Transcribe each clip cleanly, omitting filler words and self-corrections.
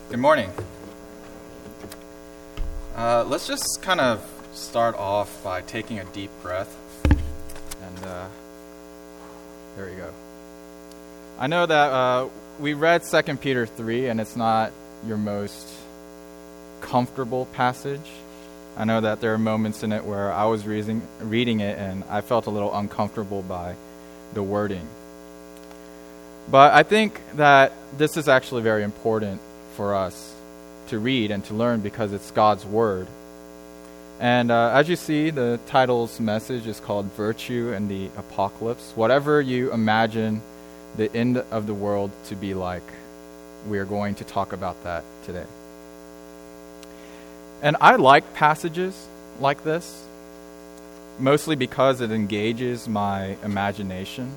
Good morning. Let's just kind of start off by taking a deep breath. And there we go. I know that we read 2 Peter 3, and it's not your most comfortable passage. I know that there are moments in it where I was reading it, and I felt a little uncomfortable by the wording. But I think that this is actually very important for us to read and to learn because it's God's Word. And as you see, the title's message is called Virtue and the Apocalypse. Whatever you imagine the end of the world to be like, we are going to talk about that today. And I like passages like this, mostly because it engages my imagination.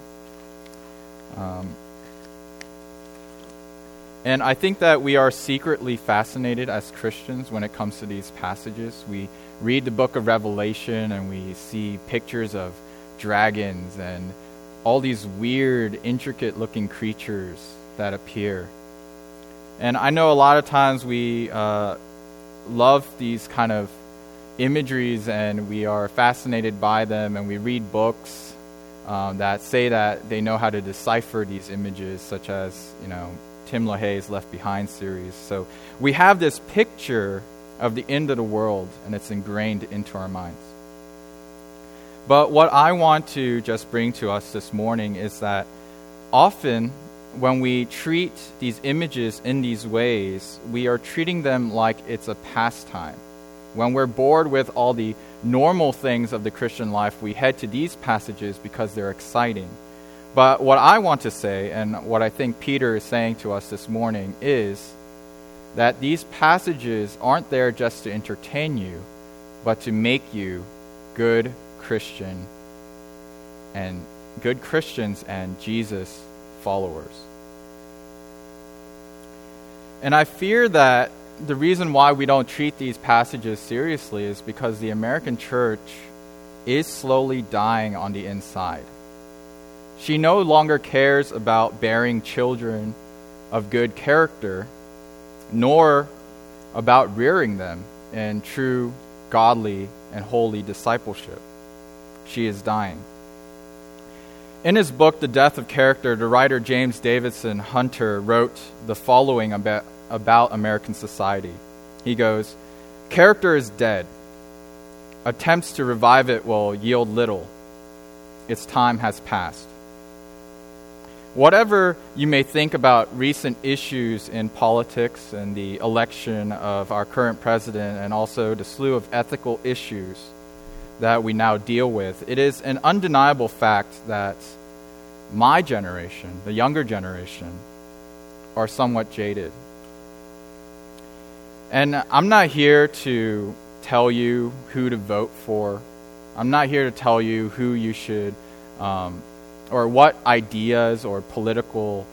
And I think that we are secretly fascinated as Christians when it comes to these passages. We read the book of Revelation and we see pictures of dragons and all these weird, intricate-looking creatures that appear. And I know a lot of times we love these kind of imageries and we are fascinated by them, and we read books that say that they know how to decipher these images, such as, Tim LaHaye's Left Behind series. So we have this picture of the end of the world, and it's ingrained into our minds. But what I want to just bring to us this morning is that often when we treat these images in these ways, we are treating them like it's a pastime. When we're bored with all the normal things of the Christian life, we head to these passages because they're exciting. But what I want to say, and what I think Peter is saying to us this morning, is that these passages aren't there just to entertain you, but to make you good Christians and Jesus followers. And I fear that the reason why we don't treat these passages seriously is because the American church is slowly dying on the inside. She no longer cares about bearing children of good character, nor about rearing them in true, godly, and holy discipleship. She is dying. In his book, The Death of Character, the writer James Davison Hunter wrote the following about American society. He goes, "Character is dead. Attempts to revive it will yield little. Its time has passed." Whatever you may think about recent issues in politics and the election of our current president, and also the slew of ethical issues that we now deal with, it is an undeniable fact that my generation, the younger generation, are somewhat jaded. And I'm not here to tell you who to vote for. I'm not here to tell you who you should or what ideas or political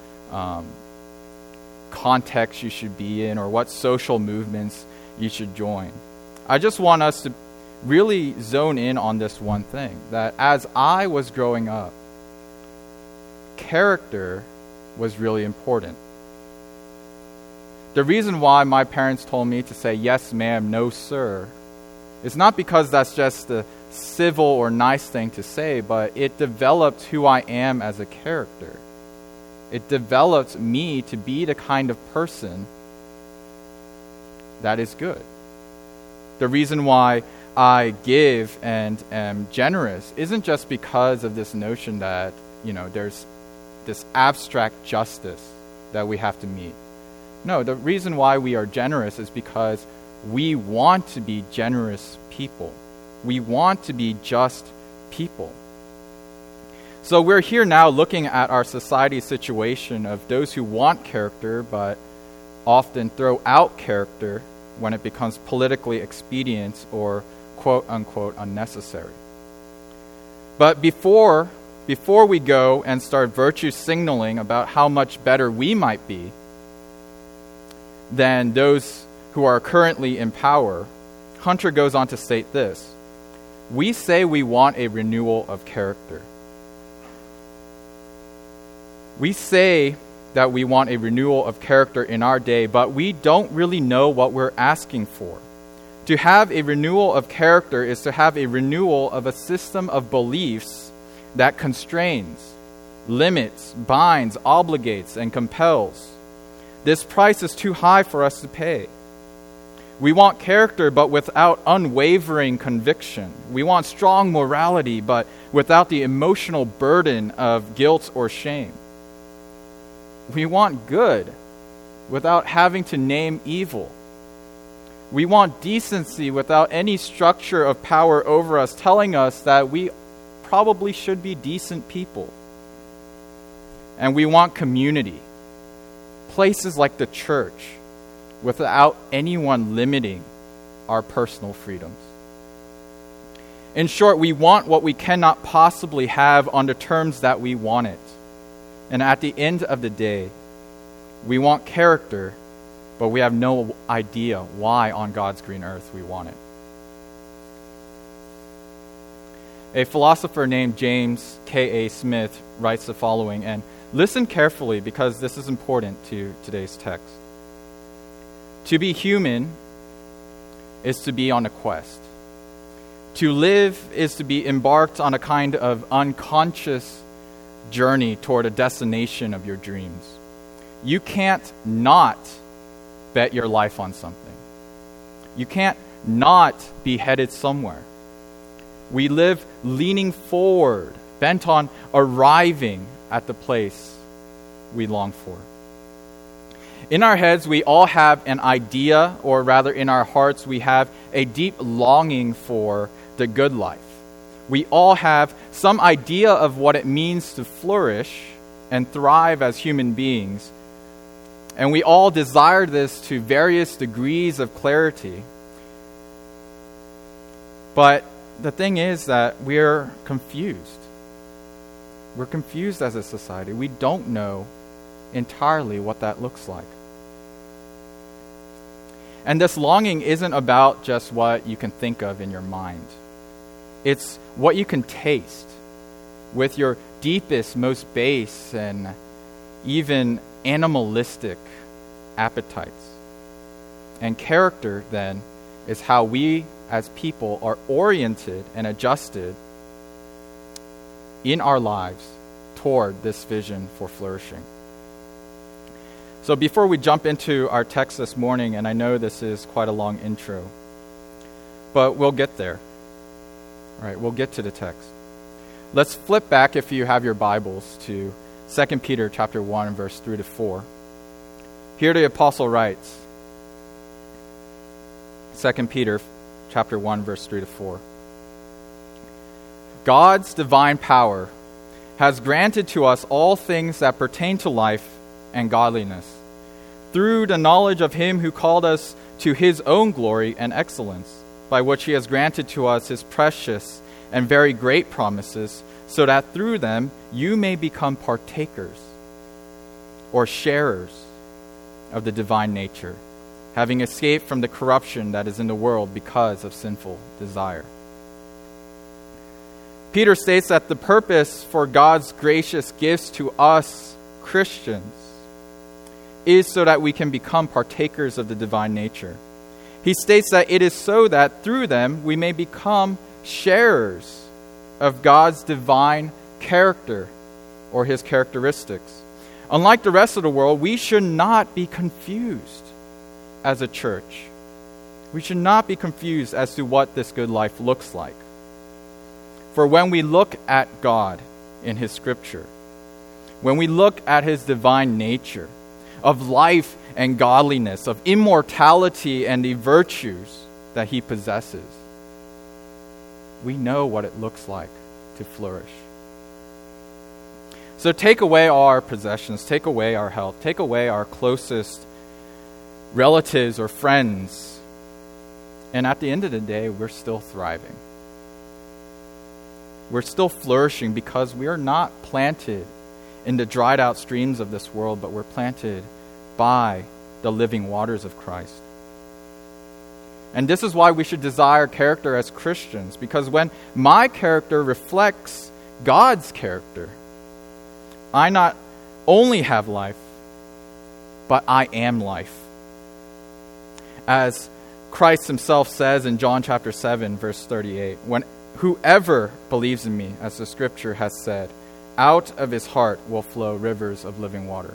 context you should be in, or what social movements you should join. I just want us to really zone in on this one thing, that as I was growing up, character was really important. The reason why my parents told me to say yes ma'am, no sir, is not because that's just the civil or nice thing to say, but it developed who I am as a character. It developed me to be the kind of person that is good. The reason why I give and am generous isn't just because of this notion that, there's this abstract justice that we have to meet. No, the reason why we are generous is because we want to be generous people. We want to be just people. So we're here now looking at our society situation of those who want character but often throw out character when it becomes politically expedient or quote-unquote unnecessary. But before we go and start virtue signaling about how much better we might be than those who are currently in power, Hunter goes on to state this: we say we want a renewal of character. We say that we want a renewal of character in our day, but we don't really know what we're asking for. To have a renewal of character is to have a renewal of a system of beliefs that constrains, limits, binds, obligates, and compels. This price is too high for us to pay. We want character, but without unwavering conviction. We want strong morality, but without the emotional burden of guilt or shame. We want good, without having to name evil. We want decency without any structure of power over us telling us that we probably should be decent people. And we want community, places like the church, without anyone limiting our personal freedoms. In short, we want what we cannot possibly have on the terms that we want it. And at the end of the day, we want character, but we have no idea why on God's green earth we want it. A philosopher named James K.A. Smith writes the following, and listen carefully because this is important to today's text. To be human is to be on a quest. To live is to be embarked on a kind of unconscious journey toward a destination of your dreams. You can't not bet your life on something. You can't not be headed somewhere. We live leaning forward, bent on arriving at the place we long for. In our heads, we all have an idea, or rather in our hearts, we have a deep longing for the good life. We all have some idea of what it means to flourish and thrive as human beings. And we all desire this to various degrees of clarity. But the thing is that we're confused. We're confused as a society. We don't know entirely what that looks like. And this longing isn't about just what you can think of in your mind. It's what you can taste with your deepest, most base, and even animalistic appetites. And character, then, is how we as people are oriented and adjusted in our lives toward this vision for flourishing. So before we jump into our text this morning, and I know this is quite a long intro, but we'll get there. All right, we'll get to the text. Let's flip back, if you have your Bibles, to 2 Peter chapter 1, verse 3 to 4. Here the apostle writes, 2 Peter chapter 1, verse 3 to 4. God's divine power has granted to us all things that pertain to life and godliness, through the knowledge of him who called us to his own glory and excellence, by which he has granted to us his precious and very great promises, so that through them you may become partakers or sharers of the divine nature, having escaped from the corruption that is in the world because of sinful desire. Peter states that the purpose for God's gracious gifts to us Christians is so that we can become partakers of the divine nature. He states that it is so that through them we may become sharers of God's divine character or his characteristics. Unlike the rest of the world, we should not be confused as a church. We should not be confused as to what this good life looks like. For when we look at God in his scripture, when we look at his divine nature of life and godliness, of immortality and the virtues that he possesses, we know what it looks like to flourish. So take away all our possessions, take away our health, take away our closest relatives or friends, and at the end of the day, we're still thriving. We're still flourishing because we are not planted in the dried out streams of this world, but we're planted by the living waters of Christ. And this is why we should desire character as Christians, because when my character reflects God's character, I not only have life, but I am life. As Christ himself says in John chapter 7, verse 38, when whoever believes in me, as the scripture has said, out of his heart will flow rivers of living water.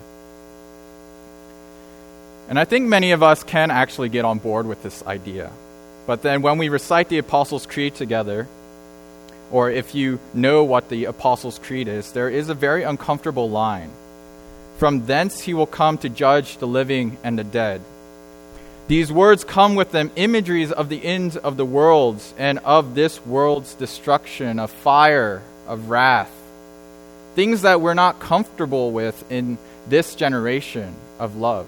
And I think many of us can actually get on board with this idea. But then when we recite the Apostles' Creed together, or if you know what the Apostles' Creed is, there is a very uncomfortable line. From thence he will come to judge the living and the dead. These words come with them imageries of the end of the worlds and of this world's destruction, of fire, of wrath. Things that we're not comfortable with in this generation of love.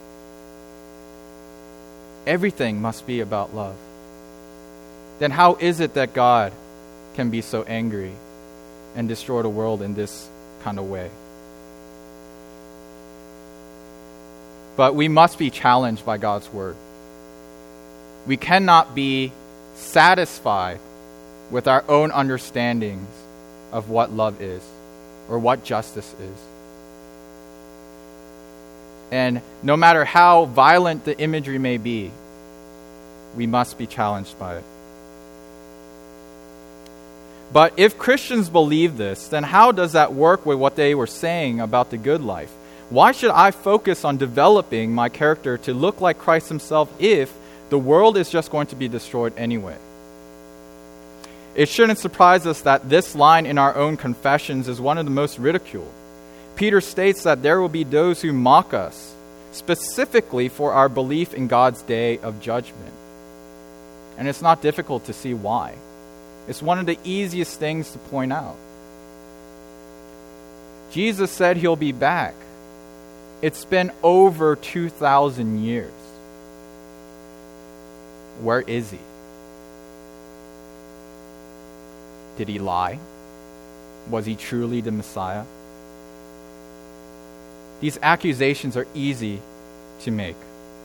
Everything must be about love. Then how is it that God can be so angry and destroy the world in this kind of way? But we must be challenged by God's word. We cannot be satisfied with our own understandings of what love is or what justice is. And no matter how violent the imagery may be, we must be challenged by it. But if Christians believe this, then how does that work with what they were saying about the good life? Why should I focus on developing my character to look like Christ himself if the world is just going to be destroyed anyway? It shouldn't surprise us that this line in our own confessions is one of the most ridiculed. Peter states that there will be those who mock us, specifically for our belief in God's day of judgment. And it's not difficult to see why. It's one of the easiest things to point out. Jesus said he'll be back. It's been over 2,000 years. Where is he? Did he lie? Was he truly the Messiah? These accusations are easy to make.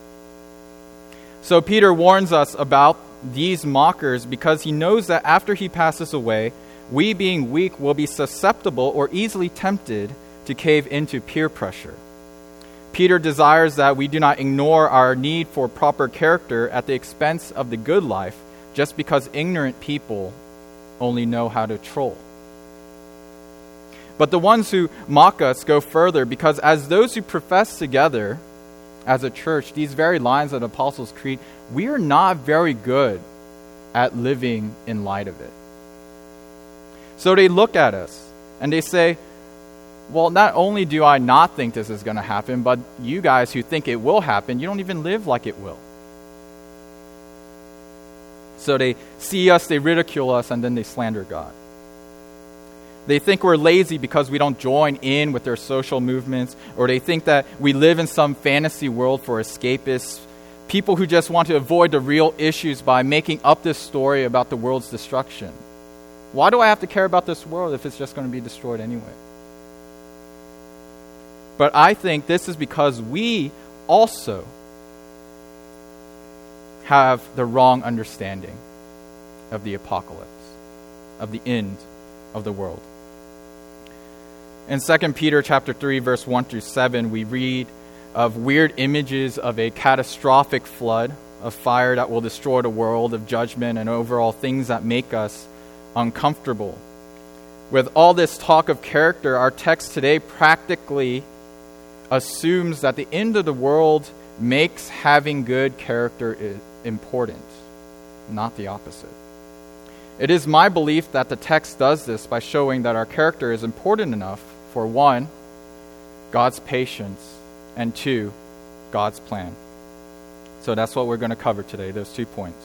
So Peter warns us about these mockers because he knows that after he passes away, we being weak will be susceptible or easily tempted to cave into peer pressure. Peter desires that we do not ignore our need for proper character at the expense of the good life just because ignorant people only know how to troll. But the ones who mock us go further because as those who profess together as a church, these very lines of the Apostles' Creed, we are not very good at living in light of it. So they look at us and they say, well, not only do I not think this is going to happen, but you guys who think it will happen, you don't even live like it will. So they see us, they ridicule us, and then they slander God. They think we're lazy because we don't join in with their social movements, or they think that we live in some fantasy world for escapists, people who just want to avoid the real issues by making up this story about the world's destruction. Why do I have to care about this world if it's just going to be destroyed anyway? But I think this is because we also have the wrong understanding of the apocalypse, of the end of the world. In 2 Peter chapter 3, verse 1 through 7, we read of weird images of a catastrophic flood, of fire that will destroy the world, of judgment, and overall things that make us uncomfortable. With all this talk of character, our text today practically assumes that the end of the world makes having good character important, not the opposite. It is my belief that the text does this by showing that our character is important enough for 1, God's patience, and 2, God's plan. So that's what we're going to cover today, those 2 points.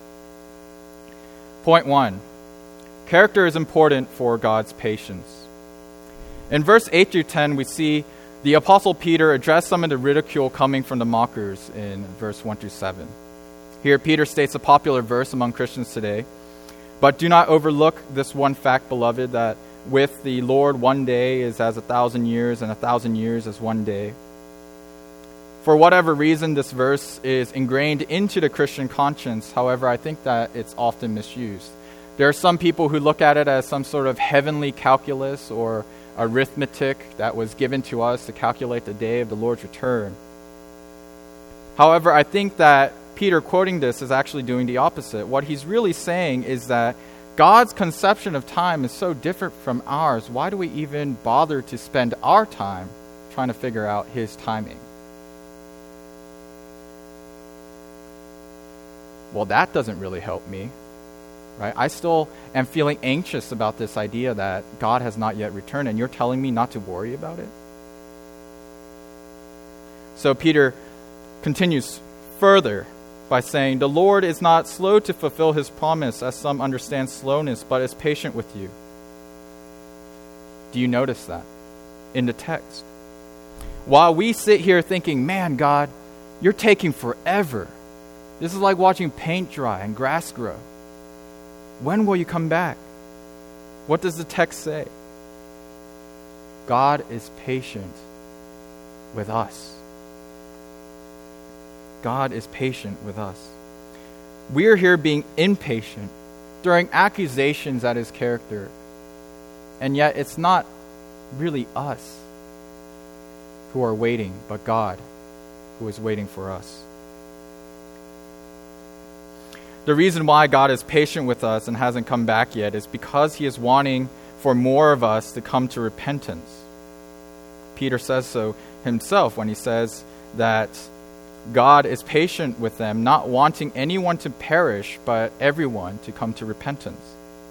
Point 1, character is important for God's patience. In verse 8 through 10, we see the Apostle Peter addressed some of the ridicule coming from the mockers in verse 1 through 7. Here, Peter states a popular verse among Christians today, but do not overlook this one fact, beloved, that with the Lord 1 day is as 1,000 years, and 1,000 years as 1 day. For whatever reason, this verse is ingrained into the Christian conscience. However, I think that it's often misused. There are some people who look at it as some sort of heavenly calculus or arithmetic that was given to us to calculate the day of the Lord's return. However, I think that Peter quoting this is actually doing the opposite. What he's really saying is that God's conception of time is so different from ours. Why do we even bother to spend our time trying to figure out his timing? Well, that doesn't really help me, right? I still am feeling anxious about this idea that God has not yet returned, and you're telling me not to worry about it? So Peter continues further by saying, the Lord is not slow to fulfill his promise, as some understand slowness, but is patient with you. Do you notice that in the text? While we sit here thinking, man, God, you're taking forever. This is like watching paint dry and grass grow. When will you come back? What does the text say? God is patient with us. God is patient with us. We're here being impatient, throwing accusations at his character. And yet it's not really us who are waiting, but God who is waiting for us. The reason why God is patient with us and hasn't come back yet is because he is wanting for more of us to come to repentance. Peter says so himself when he says that God is patient with them, not wanting anyone to perish, but everyone to come to repentance.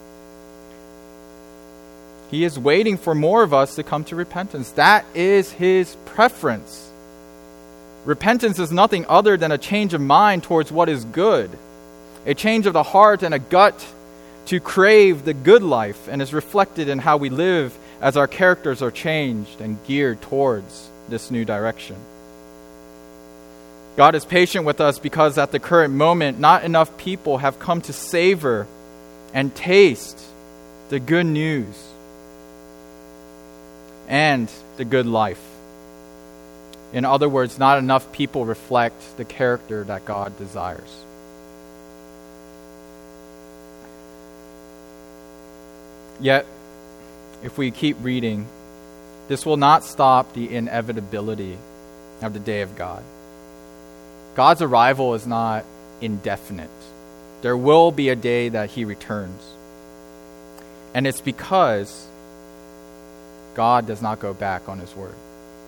He is waiting for more of us to come to repentance. That is his preference. Repentance is nothing other than a change of mind towards what is good, a change of the heart and a gut to crave the good life, and is reflected in how we live as our characters are changed and geared towards this new direction. God is patient with us because at the current moment, not enough people have come to savor and taste the good news and the good life. In other words, not enough people reflect the character that God desires. Yet, if we keep reading, this will not stop the inevitability of the day of God. God's arrival is not indefinite. There will be a day that he returns. And it's because God does not go back on his word.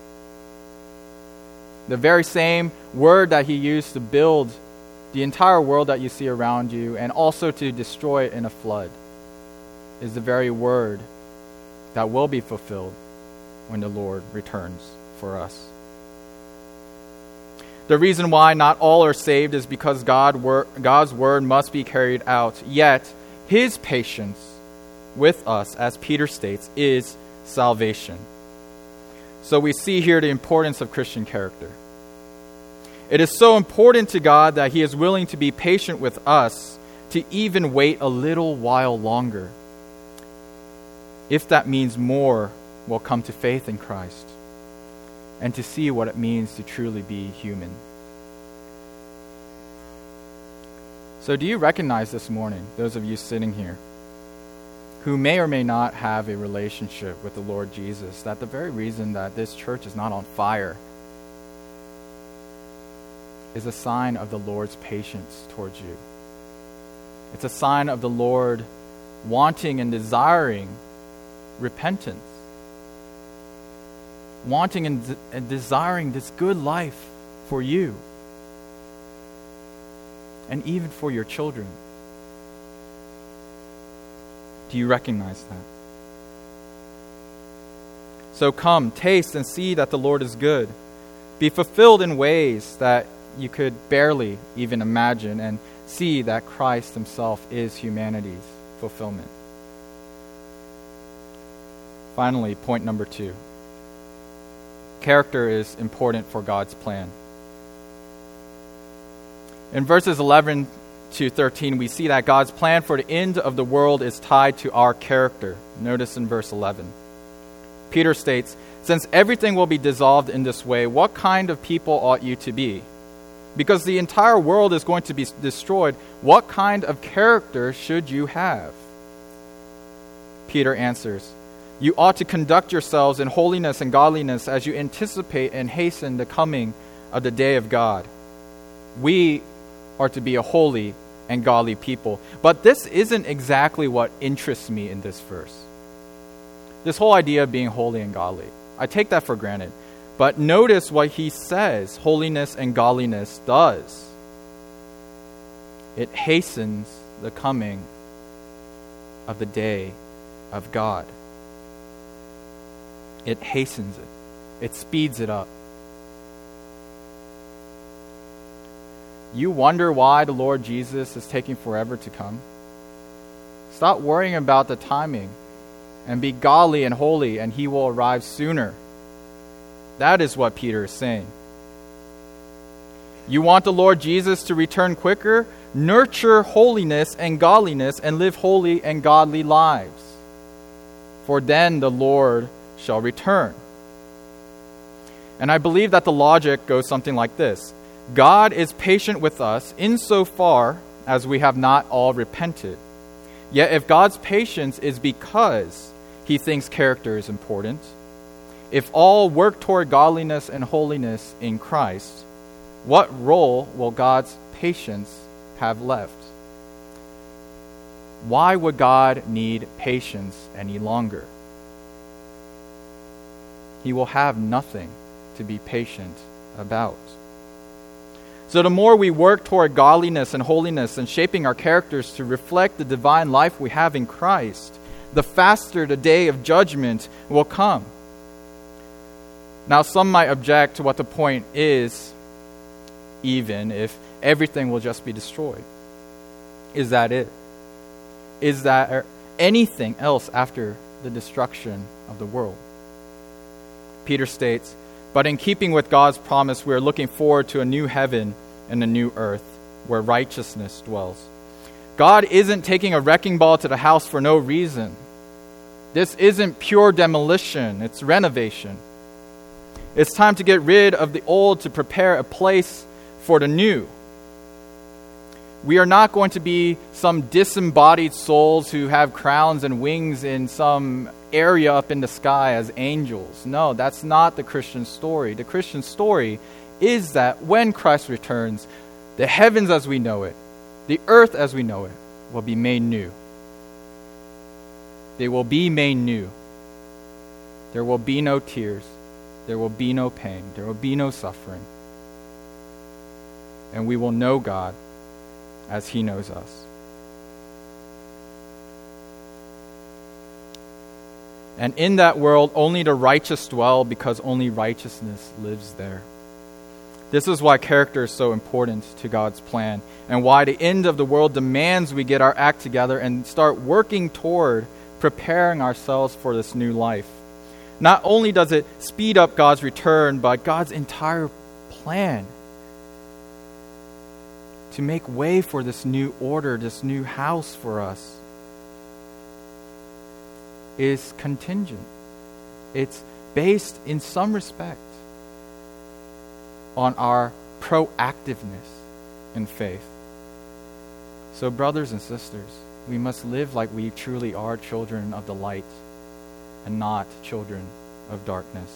The very same word that he used to build the entire world that you see around you and also to destroy it in a flood is the very word that will be fulfilled when the Lord returns for us. The reason why not all are saved is because God's word must be carried out. Yet, his patience with us, as Peter states, is salvation. So we see here the importance of Christian character. It is so important to God that he is willing to be patient with us, to even wait a little while longer, if that means more will come to faith in Christ and to see what it means to truly be human. So do you recognize this morning, those of you sitting here, who may or may not have a relationship with the Lord Jesus, that the very reason that this church is not on fire is a sign of the Lord's patience towards you? It's a sign of the Lord wanting and desiring repentance, wanting and desiring this good life for you and even for your children. Do you recognize that? So come, taste and see that the Lord is good. Be fulfilled in ways that you could barely even imagine, and see that Christ himself is humanity's fulfillment. Finally, point number 2. Character is important for God's plan. In verses 11 to 13, we see that God's plan for the end of the world is tied to our character. Notice in verse 11. Peter states, "Since everything will be dissolved in this way, what kind of people ought you to be? Because the entire world is going to be destroyed, what kind of character should you have?" Peter answers, "You ought to conduct yourselves in holiness and godliness as you anticipate and hasten the coming of the day of God, We are to be a holy and godly people. But this isn't exactly what interests me in this verse. This whole idea of being holy and godly, I take that for granted. But notice what he says holiness and godliness does. It hastens the coming of the day of God. It hastens it. It speeds it up. You wonder why the Lord Jesus is taking forever to come? Stop worrying about the timing and be godly and holy, and he will arrive sooner. That is what Peter is saying. You want the Lord Jesus to return quicker? Nurture holiness and godliness and live holy and godly lives. For then the Lord shall return. And I believe that the logic goes something like this. God is patient with us insofar as we have not all repented. Yet if God's patience is because he thinks character is important, if all work toward godliness and holiness in Christ, what role will God's patience have left? Why would God need patience any longer? He will have nothing to be patient about. So the more we work toward godliness and holiness and shaping our characters to reflect the divine life we have in Christ, the faster the day of judgment will come. Now, some might object to what the point is, even if everything will just be destroyed. Is that it? Is there anything else after the destruction of the world? Peter states, but in keeping with God's promise, we are looking forward to a new heaven and a new earth where righteousness dwells. God isn't taking a wrecking ball to the house for no reason. This isn't pure demolition, it's renovation. It's time to get rid of the old to prepare a place for the new. We are not going to be some disembodied souls who have crowns and wings in some area up in the sky as angels. No, that's not the Christian story. The Christian story is that when Christ returns, the heavens as we know it, the earth as we know it, will be made new. They will be made new. There will be no tears. There will be no pain. There will be no suffering. And we will know God as he knows us. And in that world, only the righteous dwell because only righteousness lives there. This is why character is so important to God's plan and why the end of the world demands we get our act together and start working toward preparing ourselves for this new life. Not only does it speed up God's return, but God's entire plan to make way for this new order, this new house for us, is contingent. It's based in some respect on our proactiveness in faith. So brothers and sisters, we must live like we truly are children of the light and not children of darkness.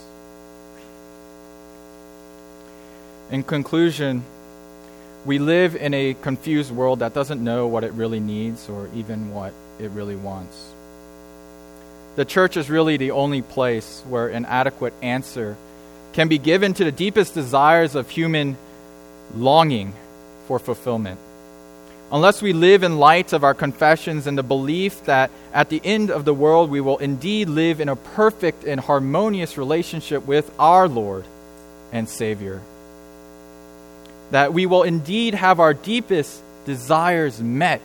In conclusion, we live in a confused world that doesn't know what it really needs or even what it really wants. The church is really the only place where an adequate answer can be given to the deepest desires of human longing for fulfillment. Unless we live in light of our confessions and the belief that at the end of the world we will indeed live in a perfect and harmonious relationship with our Lord and Savior, that we will indeed have our deepest desires met,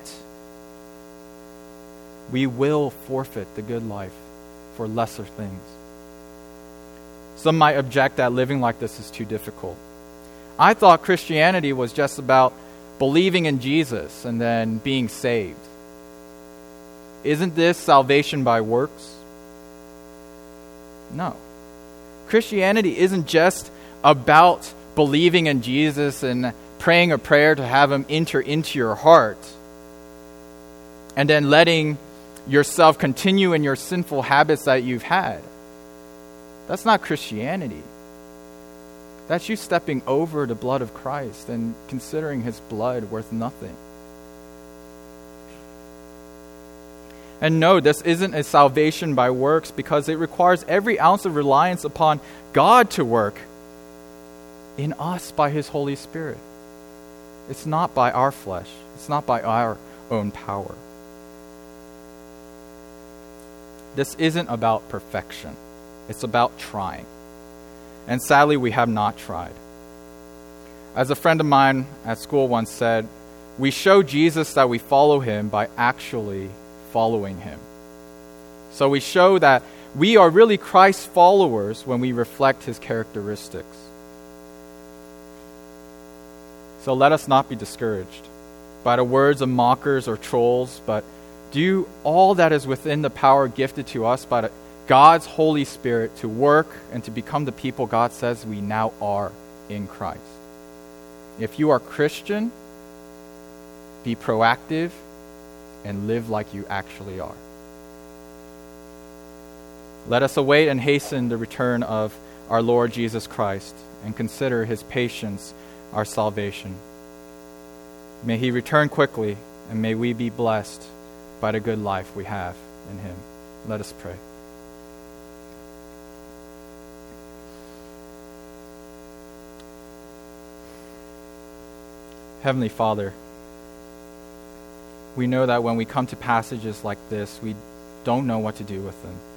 we will forfeit the good life for lesser things. Some might object that living like this is too difficult. I thought Christianity was just about believing in Jesus and then being saved. Isn't this salvation by works? No. Christianity isn't just about believing in Jesus and praying a prayer to have him enter into your heart and then letting yourself continue in your sinful habits that you've had. That's not Christianity. That's you stepping over the blood of Christ and considering his blood worth nothing. And no, this isn't a salvation by works, because it requires every ounce of reliance upon God to work in us by his Holy Spirit. It's not by our flesh. It's not by our own power. This isn't about perfection. It's about trying. And sadly, we have not tried. As a friend of mine at school once said, we show Jesus that we follow him by actually following him. So we show that we are really Christ's followers when we reflect his characteristics. So let us not be discouraged by the words of mockers or trolls, but do all that is within the power gifted to us by God's Holy Spirit to work and to become the people God says we now are in Christ. If you are Christian, be proactive and live like you actually are. Let us await and hasten the return of our Lord Jesus Christ and consider his patience our salvation. May he return quickly, and may we be blessed by the good life we have in him. Let us pray. Heavenly Father, we know that when we come to passages like this, we don't know what to do with them.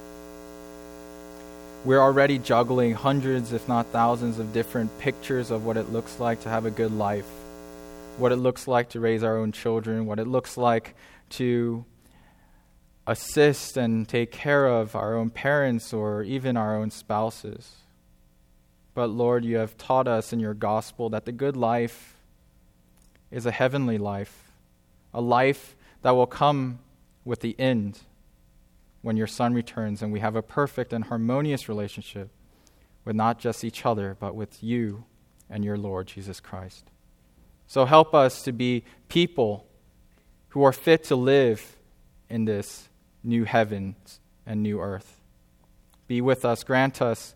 We're already juggling hundreds, if not thousands, of different pictures of what it looks like to have a good life, what it looks like to raise our own children, what it looks like to assist and take care of our own parents or even our own spouses. But Lord, you have taught us in your gospel that the good life is a heavenly life, a life that will come with the end when your Son returns and we have a perfect and harmonious relationship with not just each other, but with you and your Lord Jesus Christ. So help us to be people who are fit to live in this new heavens and new earth. Be with us, grant us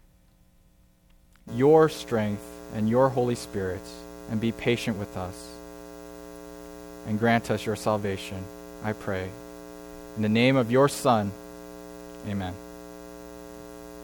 your strength and your Holy Spirit, and be patient with us. And grant us your salvation, I pray. In the name of your Son, amen.